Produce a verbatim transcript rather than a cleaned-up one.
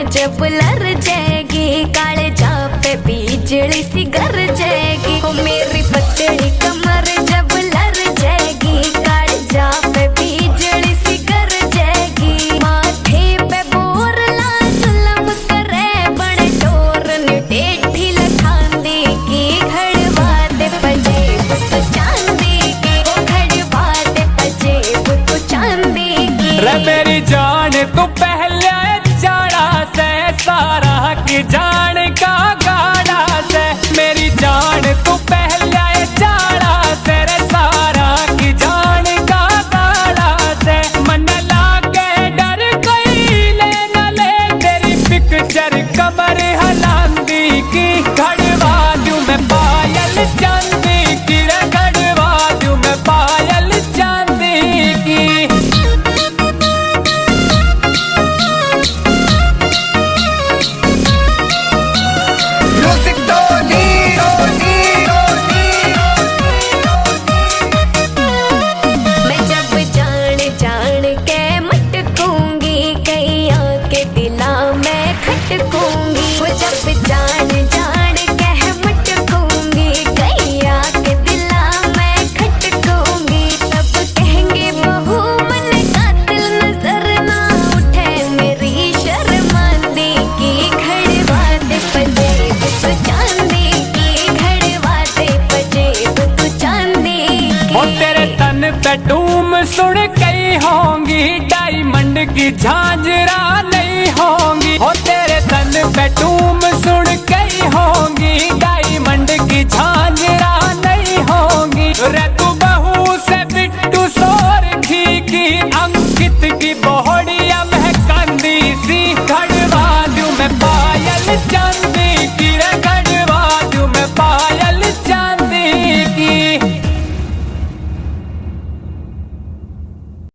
जब लर जाएगी काले जापे बिजली सी गर जाएगी। हो मेरी पतली कमर जब लर जाएगी काले जापे बिजली सी गर जाएगी। माथे पे बोरला जुल्म करे बड़े टोर ने टेढ़ी लखांदी की घड़वा दे पजेब तो चांदी की। ओ घड़वा दे पजेब तो चांदी की। रे मेरी जान तू पहले जाड़ा से सारा की जान का गाड़ा से। मेरी जान तू पहले जाड़ा से रे सारा की जान का गाड़ा से। मन लागे डर कोई ले न ले तेरी पिक्चर कमर हलांदी की। घड़वा दूं मैं पायल चांदी की रे घड़वा दूं मैं पायल चांदी की। वो जब जान जान कह मटकूंगी कैया के दिला मैं खटकूंगी। सब कहेंगे बहू मन कातिल नजर ना उठे मेरी शर्मांदी की। घड़वा दे पजेब तो चांदी की। घड़वा दे पजेब तो चांदी की। वो तेरे तन पे टूम सुन गई होंगी डायमंड की झांझरा नहीं होंगी। हो तेरे तन पे टूम सुन गई होंगी डायमंड की झांझरा नहीं होंगी। रे तू बहू से बिट्टू सोर की अंकित की बहुत